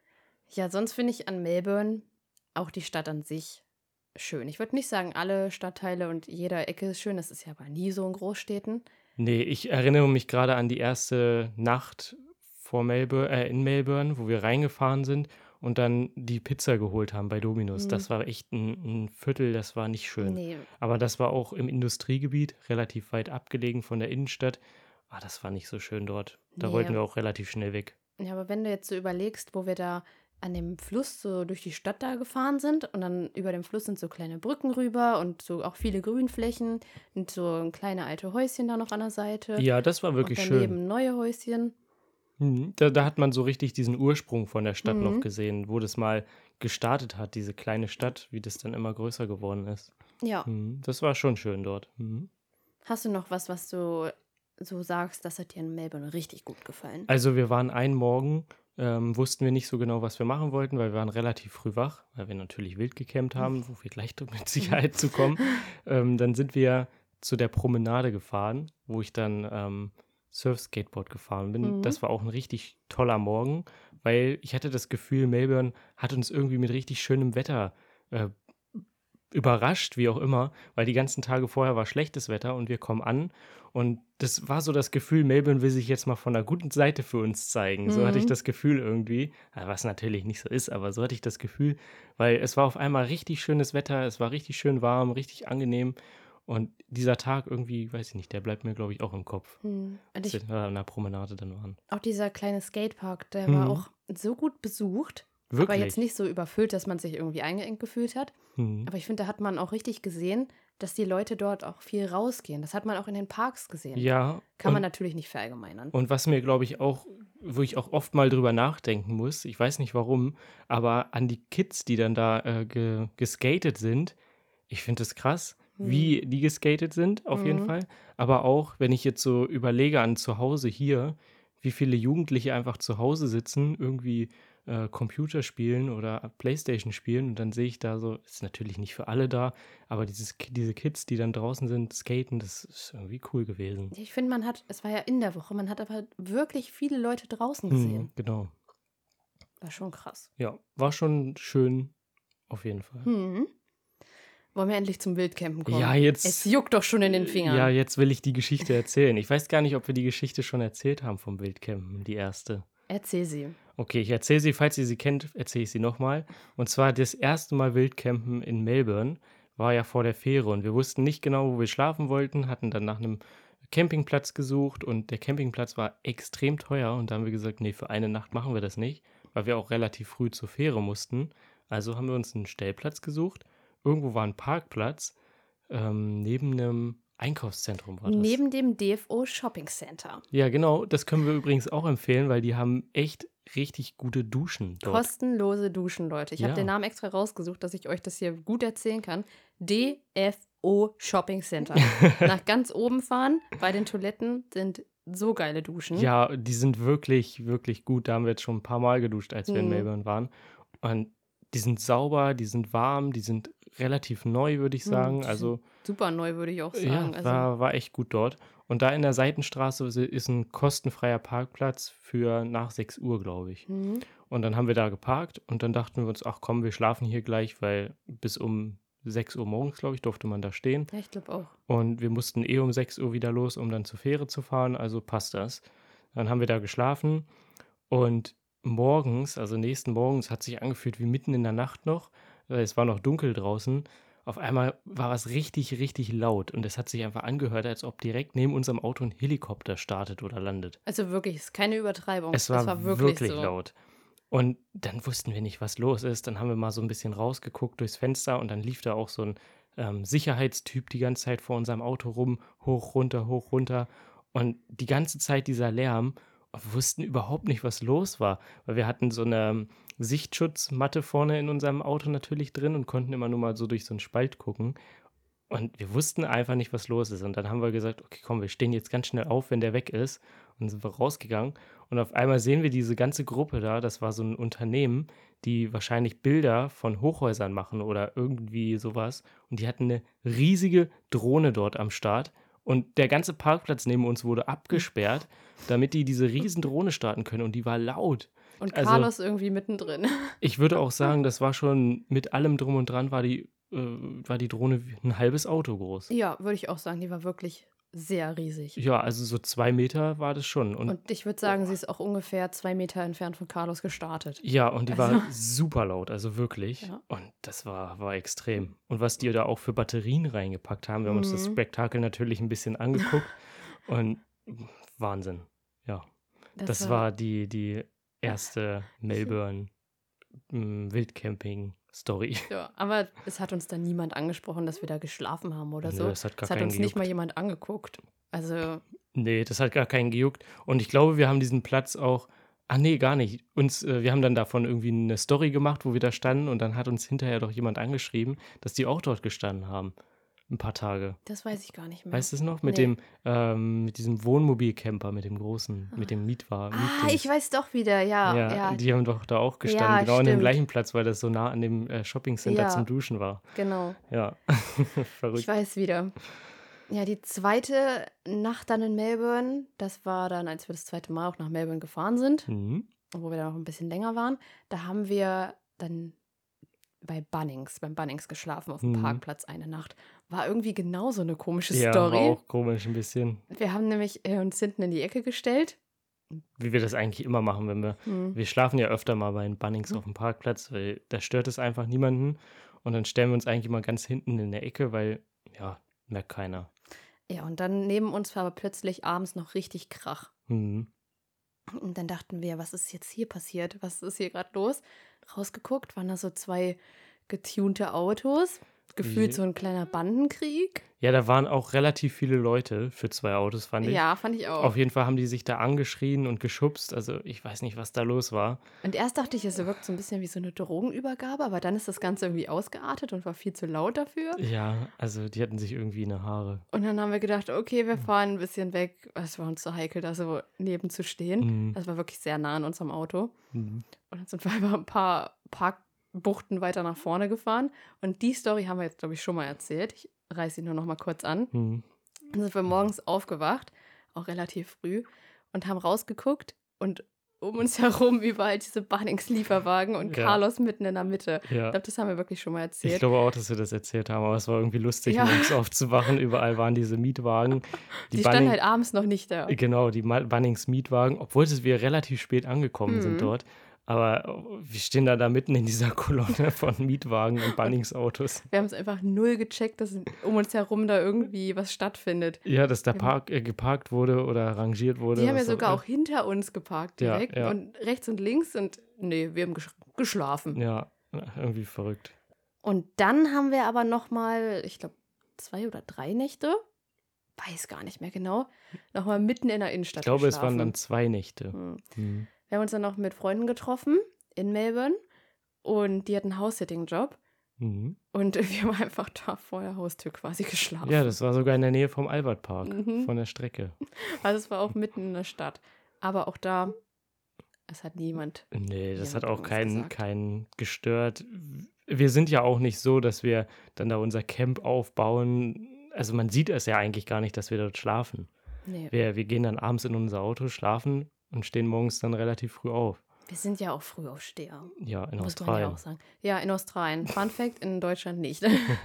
Ja, sonst finde ich an Melbourne auch die Stadt an sich schön. Ich würde nicht sagen, alle Stadtteile und jede Ecke ist schön. Das ist ja aber nie so in Großstädten. Nee, ich erinnere mich gerade an die erste Nacht vor Melbourne, äh, in Melbourne, wo wir reingefahren sind und dann die Pizza geholt haben bei Domino's. Mhm. Das war echt ein, ein Viertel, das war nicht schön. Nee, Aber das war auch im Industriegebiet, relativ weit abgelegen von der Innenstadt. ah, das war nicht so schön dort. Da wollten Nee. wir auch relativ schnell weg. Ja, aber wenn du jetzt so überlegst, wo wir da an dem Fluss so durch die Stadt da gefahren sind und dann über dem Fluss sind so kleine Brücken rüber und so auch viele Grünflächen und so kleine alte Häuschen da noch an der Seite Ja, das war und wirklich schön. daneben neue Häuschen. Mhm. Da, da hat man so richtig diesen Ursprung von der Stadt noch Mhm. gesehen, wo das mal gestartet hat, diese kleine Stadt, wie das dann immer größer geworden ist. Ja. Mhm. Das war schon schön dort. Mhm. Hast du noch was, was du so sagst, das hat dir in Melbourne richtig gut gefallen? Also wir waren einen Morgen, ähm, wussten wir nicht so genau, was wir machen wollten, weil wir waren relativ früh wach, weil wir natürlich wild gecampt haben, wo wir gleich mit Sicherheit zu kommen. Ähm, dann sind wir zu der Promenade gefahren, wo ich dann ähm, Surf-Skateboard gefahren bin. Mhm. Das war auch ein richtig toller Morgen, weil ich hatte das Gefühl, Melbourne hat uns irgendwie mit richtig schönem Wetter äh, überrascht, wie auch immer, weil die ganzen Tage vorher war schlechtes Wetter und wir kommen an und das war so das Gefühl, Melbourne will sich jetzt mal von der guten Seite für uns zeigen. So hatte ich Mhm. das Gefühl irgendwie, ja, was natürlich nicht so ist, aber so hatte ich das Gefühl, weil es war auf einmal richtig schönes Wetter, es war richtig schön warm, richtig angenehm und dieser Tag irgendwie, weiß ich nicht, der bleibt mir, glaube ich, auch im Kopf, Mhm. Und als ich, wir an der Promenade dann waren. auch dieser kleine Skatepark, der war Mhm. auch so gut besucht, aber Wirklich? jetzt nicht so überfüllt, dass man sich irgendwie eingeengt gefühlt hat. Mhm. Aber ich finde, da hat man auch richtig gesehen, dass die Leute dort auch viel rausgehen. Das hat man auch in den Parks gesehen. Ja, Kann man und natürlich nicht verallgemeinern. Und was mir, glaube ich, auch wo ich auch oft mal drüber nachdenken muss, ich weiß nicht warum, aber an die Kids, die dann da, äh, ge geskatet sind, ich finde es krass, Mhm. wie die geskatet sind, auf jeden Mhm. Fall. Aber auch, wenn ich jetzt so überlege an zu Hause hier, wie viele Jugendliche einfach zu Hause sitzen, irgendwie, äh, Computer spielen oder Playstation spielen und dann sehe ich da so ist natürlich nicht für alle da, aber dieses Ki diese Kids, die dann draußen sind, skaten, das ist irgendwie cool gewesen. Ich finde, man hat, es war ja in der Woche, man hat aber wirklich viele Leute draußen Mhm, gesehen. genau. War schon krass. Ja, war schon schön, auf jeden Fall. Mhm. Wollen wir endlich zum Wildcampen kommen? Ja, Es jetzt juckt doch schon in den äh, ja, Fingern. jetzt will ich die Geschichte erzählen. Ich weiß gar nicht, ob wir die Geschichte schon erzählt haben vom Wildcampen, die erste. Erzähl sie. Okay, ich erzähle sie, falls ihr sie kennt, erzähle ich sie nochmal. Und zwar das erste Mal Wildcampen in Melbourne war ja vor der Fähre und wir wussten nicht genau, wo wir schlafen wollten, hatten dann nach einem Campingplatz gesucht und der Campingplatz war extrem teuer und da haben wir gesagt, nee, für eine Nacht machen wir das nicht, weil wir auch relativ früh zur Fähre mussten. Also haben wir uns einen Stellplatz gesucht. Irgendwo war ein Parkplatz, ähm, neben einem Einkaufszentrum war das. Neben dem D F O Shopping Center. Ja, genau, das können wir übrigens auch empfehlen, weil die haben echt richtig gute Duschen dort. Kostenlose Duschen, Leute. Ich habe Ja. den Namen extra rausgesucht, dass ich euch das hier gut erzählen kann. D F O Shopping Center. Nach ganz oben fahren, bei den Toiletten sind so geile Duschen. Ja, die sind wirklich, wirklich gut. Da haben wir jetzt schon ein paar Mal geduscht, als wir in Mhm. Melbourne waren. Und die sind sauber, die sind warm, die sind relativ neu, würde ich Mhm, sagen. die sind Also super neu, würde ich auch ja, sagen. Also, war, war echt gut dort. Und da in der Seitenstraße si- ist ein kostenfreier Parkplatz für nach sechs Uhr, glaube ich. mhm. Und dann haben wir da geparkt und dann dachten wir uns, ach komm, wir schlafen hier gleich, weil bis um sechs Uhr morgens, glaube ich, durfte man da stehen. Ja, ich glaube auch. Und wir mussten eh um sechs Uhr wieder los, um dann zur Fähre zu fahren, also passt das. Dann haben wir da geschlafen und morgens, also nächsten Morgens, hat sich angefühlt wie mitten in der Nacht noch. Weil es war noch dunkel draußen. Auf einmal war was richtig, richtig laut und es hat sich einfach angehört, als ob direkt neben unserem Auto ein Helikopter startet oder landet. Also wirklich, es ist keine Übertreibung. Es war, es war wirklich, wirklich so. laut. Und dann wussten wir nicht, was los ist. Dann haben wir mal so ein bisschen rausgeguckt durchs Fenster und dann lief da auch so ein ähm, Sicherheitstyp die ganze Zeit vor unserem Auto rum, hoch, runter, hoch, runter. Und die ganze Zeit dieser Lärm und wir wussten überhaupt nicht, was los war, weil wir hatten so eine ähm, Sichtschutzmatte vorne in unserem Auto natürlich drin und konnten immer nur mal so durch so einen Spalt gucken. Und wir wussten einfach nicht, was los ist. Und dann haben wir gesagt, okay, komm, wir stehen jetzt ganz schnell auf, wenn der weg ist. Und dann sind wir rausgegangen. Und auf einmal sehen wir diese ganze Gruppe da. Das war so ein Unternehmen, die wahrscheinlich Bilder von Hochhäusern machen oder irgendwie sowas. Und die hatten eine riesige Drohne dort am Start. Und der ganze Parkplatz neben uns wurde abgesperrt, damit die diese riesen Drohne starten können. Und die war laut. Und Also- Carlos irgendwie mittendrin. Ich würde auch sagen, das war schon mit allem drum und dran, war die, äh, war die Drohne wie ein halbes Auto groß. Ja, würde ich auch sagen, die war wirklich sehr riesig. Ja, also so zwei Meter war das schon. Und, Und ich würde sagen, sie ist auch ungefähr zwei Meter entfernt von Carlos gestartet. ja, und die Also- war super laut, also wirklich. Ja. Und das war, war extrem. Und was die da auch für Batterien reingepackt haben, wir haben uns das Mhm. Spektakel natürlich ein bisschen angeguckt. Und Wahnsinn. Ja, Das das war war die, die erste Melbourne mm, Wildcamping-Story. ja, aber es hat uns dann niemand angesprochen, dass wir da geschlafen haben oder Nö, so. es hat gar Es hat keinen uns nicht mal gejuckt. jemand angeguckt. Also, Nee, das hat gar keinen gejuckt. Und ich glaube, wir haben diesen Platz auch. Ah, nee, gar nicht. Uns, äh, wir haben dann davon irgendwie eine Story gemacht, wo wir da standen, und dann hat uns hinterher doch jemand angeschrieben, dass die auch dort gestanden haben. Ein paar Tage. das weiß ich gar nicht mehr. Weißt du es noch? Mit Nee. dem, ähm, mit diesem Wohnmobilcamper, mit dem großen, mit dem Mietwagen. Ah, ich weiß doch wieder, ja, Ja, ja, die haben doch da auch gestanden, Ja, genau an dem stimmt. gleichen Platz, weil das so nah an dem äh, Shoppingcenter Ja. zum Duschen war. genau. Ja, Ich verrückt. weiß wieder. Ja, die zweite Nacht dann in Melbourne, das war dann, als wir das zweite Mal auch nach Melbourne gefahren sind, Mhm. wo wir dann noch ein bisschen länger waren. Da haben wir dann bei Bunnings, beim Bunnings geschlafen auf dem Mhm. Parkplatz eine Nacht. War irgendwie genauso eine komische Ja, war Story. auch komisch ein bisschen. Wir haben nämlich äh, uns hinten in die Ecke gestellt. Wie wir das eigentlich immer machen, wenn wir, Hm. wir schlafen ja öfter mal bei den Bunnings auf dem Parkplatz, weil da stört es einfach niemanden. Und dann stellen wir uns eigentlich immer ganz hinten in der Ecke, weil, ja, merkt keiner. Ja, und dann neben uns war aber plötzlich abends noch richtig Krach. Mhm. Und dann dachten wir, was ist jetzt hier passiert? Was ist hier gerade los? Rausgeguckt, waren da so zwei getunte Autos. Gefühlt Wie- so ein kleiner Bandenkrieg. Ja, da waren auch relativ viele Leute für zwei Autos, fand ich. Ja, fand ich auch. Auf jeden Fall haben die sich da angeschrien und geschubst. Also ich weiß nicht, was da los war. Und erst dachte ich, es wirkt so ein bisschen wie so eine Drogenübergabe, aber dann ist das Ganze irgendwie ausgeartet und war viel zu laut dafür. Ja, also die hatten sich irgendwie in die Haare. Und dann haben wir gedacht, okay, wir fahren ein bisschen weg. Es war uns zu heikel, da so neben zu stehen. Mhm. Das war wirklich sehr nah an unserem Auto. Mhm. Und dann sind wir einfach ein paar Parkbuchten weiter nach vorne gefahren. Und die Story haben wir jetzt, glaube ich, schon mal erzählt. Ich reiße sie nur noch mal kurz an. Mhm. Dann sind wir morgens aufgewacht, auch relativ früh, und haben rausgeguckt und um uns herum überall diese Bunnings-Lieferwagen und Ja. Carlos mitten in der Mitte. Ich Ja. glaube, das haben wir wirklich schon mal Ich erzählt. glaube auch, dass wir das erzählt haben, aber es war irgendwie lustig, Ja. morgens aufzuwachen. Überall waren diese Mietwagen. Die, standen Bunning- halt abends noch nicht da. Genau, die Ma- Bunnings Mietwagen, obwohl es wir relativ spät angekommen sind Mhm. dort. Aber wir stehen da, da mitten in dieser Kolonne von Mietwagen und Bunnings Autos. Wir haben es einfach null gecheckt, dass um uns herum da irgendwie was stattfindet. Ja, dass da Ja. Park, äh, geparkt wurde oder rangiert wurde. Die haben ja was sogar auch auch hinter uns geparkt Ja, direkt ja. und rechts und links und nee, wir haben gesch geschlafen. Ja, irgendwie verrückt. Und dann haben wir aber noch mal, ich glaube, zwei oder drei Nächte, weiß gar nicht mehr genau, noch mal mitten in der Innenstadt Ich glaube, es geschlafen. waren dann zwei Nächte. Hm. Hm. Wir haben uns dann noch mit Freunden getroffen in Melbourne und die hatten einen House-Sitting-Job Mhm. und wir haben einfach da vor der Haustür quasi geschlafen. Ja, das war sogar in der Nähe vom Albertpark, Mhm. von der Strecke. Also es war auch mitten in der Stadt. Aber auch da, es hat niemand. Nee, das Jemand hat auch irgendwas keinen gesagt. keinen gestört. Wir sind ja auch nicht so, dass wir dann da unser Camp aufbauen. Also man sieht es ja eigentlich gar nicht, dass wir dort schlafen. Nee. Wir, wir gehen dann abends in unser Auto, schlafen und stehen morgens dann relativ früh auf. Wir sind ja auch Frühaufsteher. Ja, in Muss man ja Australien. auch sagen. Ja, in Australien. Fun Fact, in Deutschland nicht.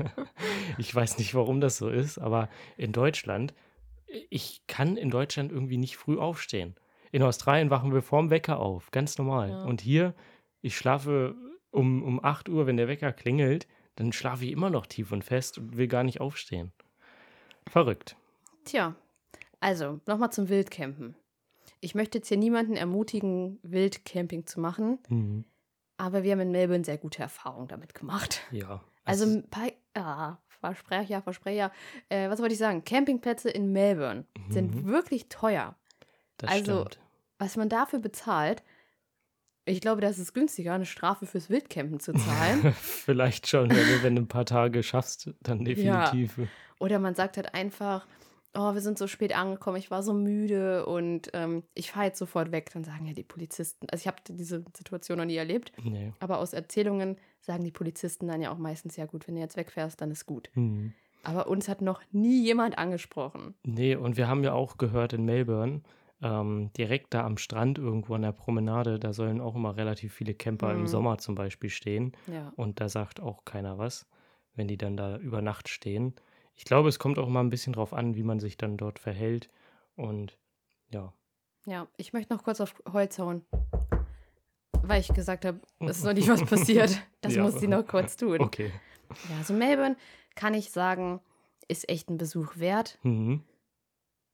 Ich weiß nicht, warum das so ist, aber in Deutschland, ich kann in Deutschland irgendwie nicht früh aufstehen. In Australien wachen wir vorm Wecker auf, ganz normal. Ja. Und hier, ich schlafe um, um acht Uhr, wenn der Wecker klingelt, dann schlafe ich immer noch tief und fest und will gar nicht aufstehen. Verrückt. Tja, also nochmal zum Wildcampen. Ich möchte jetzt hier niemanden ermutigen, Wildcamping zu machen, Mhm. aber wir haben in Melbourne sehr gute Erfahrungen damit gemacht. Ja. Also ein paar, ah, Versprecher, Versprecher. Äh, was wollte ich sagen? Campingplätze in Melbourne sind Mhm. wirklich teuer. das also- stimmt. Was man dafür bezahlt, ich glaube, das ist günstiger, eine Strafe fürs Wildcampen zu zahlen. Vielleicht schon, wenn du, wenn du ein paar Tage schaffst, dann definitiv. Oder man sagt halt einfach, oh, wir sind so spät angekommen, ich war so müde und ähm, ich fahre jetzt sofort weg. Dann sagen ja die Polizisten, also ich habe diese Situation noch nie erlebt, Nee. aber aus Erzählungen sagen die Polizisten dann ja auch meistens, ja gut, wenn du jetzt wegfährst, dann ist gut. Mhm. Aber uns hat noch nie jemand angesprochen. Nee, und wir haben ja auch gehört in Melbourne, ähm, direkt da am Strand irgendwo an der Promenade, da sollen auch immer relativ viele Camper im Mhm. Sommer zum Beispiel stehen. Ja. Und da sagt auch keiner was, wenn die dann da über Nacht stehen. Ich glaube, es kommt auch mal ein bisschen drauf an, wie man sich dann dort verhält. Und ja. Ja, ich möchte noch kurz auf Holz hauen. Weil ich gesagt habe, es ist noch nicht was passiert. Das Ja. muss sie noch kurz tun. Okay. Ja, also Melbourne, kann ich sagen, ist echt ein Besuch wert. Mhm.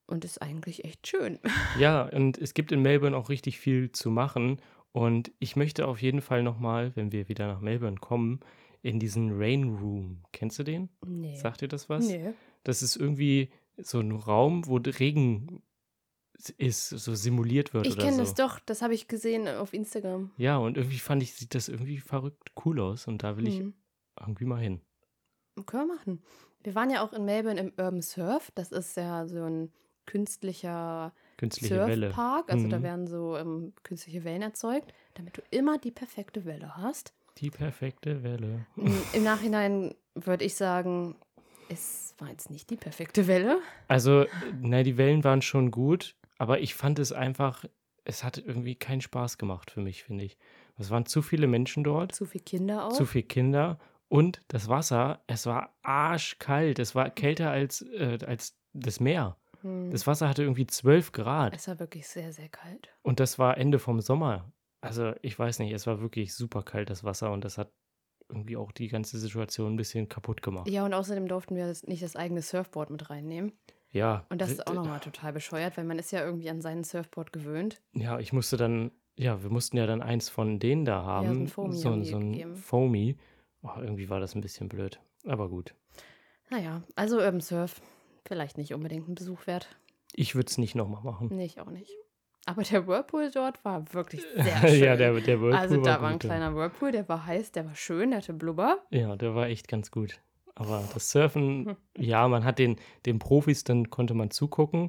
und ist eigentlich echt schön. Ja, und es gibt in Melbourne auch richtig viel zu machen. Und ich möchte auf jeden Fall nochmal, wenn wir wieder nach Melbourne kommen, in diesen Rain Room. Kennst du den? Nee. Sagt dir das was? Nee. Das ist irgendwie so ein Raum, wo der Regen s- ist, so simuliert wird Ich oder kenne so. das doch, das habe ich gesehen auf Instagram. Ja, und irgendwie fand ich, sieht das irgendwie verrückt cool aus. Und da will ich Hm. irgendwie mal hin. Können wir machen. Wir waren ja auch in Melbourne im Urban Surf. Das ist ja so ein künstlicher Künstliche Welle. Surfpark. Also da Mhm. werden so ähm, künstliche Wellen erzeugt, damit du immer die perfekte Welle hast. Die perfekte Welle. Mm, Im Nachhinein würde ich sagen, es war jetzt nicht die perfekte Welle. Also, äh, na, die Wellen waren schon gut, aber ich fand es einfach, es hat irgendwie keinen Spaß gemacht für mich, finde ich. Es waren zu viele Menschen dort, Zu viele Kinder auch. zu viele Kinder und das Wasser, es war arschkalt. Es war kälter als, äh, als das Meer. Hm. Das Wasser hatte irgendwie zwölf Grad Es war wirklich sehr, sehr kalt. und das war Ende vom Sommer. Also, ich weiß nicht, es war wirklich super kalt, das Wasser, und das hat irgendwie auch die ganze Situation ein bisschen kaputt gemacht. Ja, und außerdem durften wir das, nicht das eigene Surfboard mit reinnehmen. Ja, Und das d- ist auch d- nochmal total bescheuert, weil man ist ja irgendwie an sein Surfboard gewöhnt. ja, ich musste dann, ja, wir mussten ja dann eins von denen da Ja, so ein haben, Foamy so, haben ein- die so ein gegeben. Foamy. Oh, irgendwie war das ein bisschen blöd, aber gut. Naja, also Urban Surf, vielleicht nicht unbedingt ein Besuch wert. Ich würde es nicht nochmal machen. Nee, ich auch nicht. Aber der Whirlpool dort war wirklich sehr schön. Ja, der, der Whirlpool also da war war ein gut. ja. kleiner Whirlpool, der war heiß, der war schön, der hatte Blubber. Ja, der war echt ganz gut. Aber das Surfen, ja, man hat den, den Profis, dann konnte man zugucken.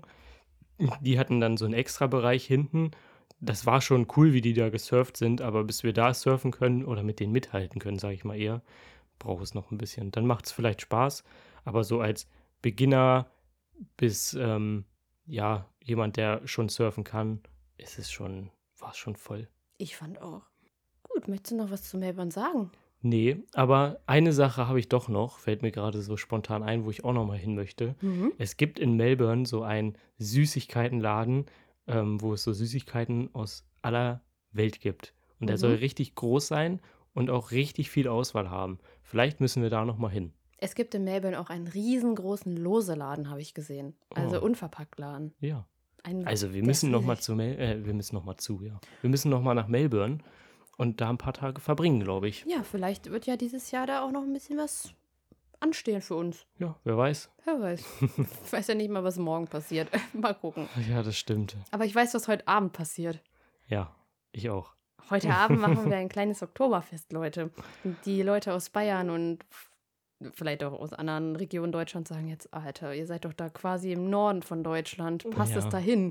Die hatten dann so einen Extra-Bereich hinten. Das war schon cool, wie die da gesurft sind, aber bis wir da surfen können oder mit denen mithalten können, sage ich mal eher, braucht es noch ein bisschen. Dann macht es vielleicht Spaß, aber so als Beginner bis, ähm, ja, jemand, der schon surfen kann, ist es schon, war es schon voll. Ich fand auch. Gut, möchtest du noch was zu Melbourne sagen? Nee, aber eine Sache habe ich doch noch, fällt mir gerade so spontan ein, wo ich auch noch mal hin möchte. Mhm. Es gibt in Melbourne so einen Süßigkeitenladen, ähm, wo es so Süßigkeiten aus aller Welt gibt. Und der Mhm. soll richtig groß sein und auch richtig viel Auswahl haben. Vielleicht müssen wir da noch mal hin. Es gibt in Melbourne auch einen riesengroßen Lose-Laden, habe ich gesehen. Also Oh. Unverpackt-Laden. Ja. Ein, Also wir der müssen ist noch mal riesig. zu Mel äh, wir müssen noch mal zu, ja. Wir müssen noch mal nach Melbourne und da ein paar Tage verbringen, glaube ich. Ja, vielleicht wird ja dieses Jahr da auch noch ein bisschen was anstehen für uns. Ja, wer weiß. Wer weiß. Ich weiß ja nicht mal, was morgen passiert. Mal gucken. Ja, das stimmt. Aber ich weiß, was heute Abend passiert. Ja, ich auch. Heute Abend machen wir ein kleines Oktoberfest, Leute. Und die Leute aus Bayern und f- vielleicht auch aus anderen Regionen Deutschlands sagen jetzt, Alter, ihr seid doch da quasi im Norden von Deutschland. Passt es Ja. dahin?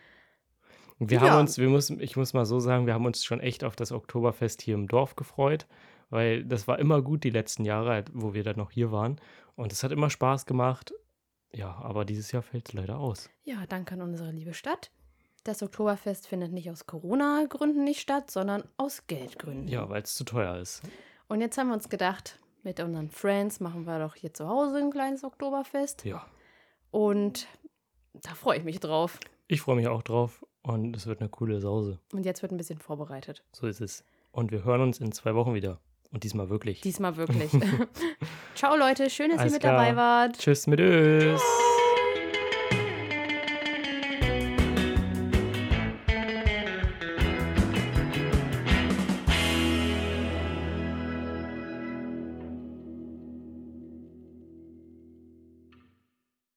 Wir Ja. haben uns, wir müssen, ich muss mal so sagen, wir haben uns schon echt auf das Oktoberfest hier im Dorf gefreut, weil das war immer gut die letzten Jahre, halt, wo wir dann noch hier waren. Und es hat immer Spaß gemacht. Ja, aber dieses Jahr fällt es leider aus. Ja, danke an unsere liebe Stadt. Das Oktoberfest findet nicht aus Corona-Gründen nicht statt, sondern aus Geldgründen. Ja, weil es zu teuer ist. Und jetzt haben wir uns gedacht, mit unseren Friends machen wir doch hier zu Hause ein kleines Oktoberfest. Ja, Und da freue ich mich drauf. ich freue mich auch drauf und es wird eine coole Sause. Und jetzt wird ein bisschen vorbereitet. So ist es. Und wir hören uns in zwei Wochen wieder. Und diesmal wirklich. Diesmal wirklich. Ciao Leute, schön, dass Alles ihr mit klar. dabei wart. Tschüss mit Ös.